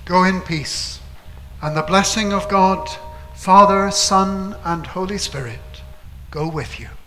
Go in peace, and the blessing of God, Father, Son, and Holy Spirit go with you.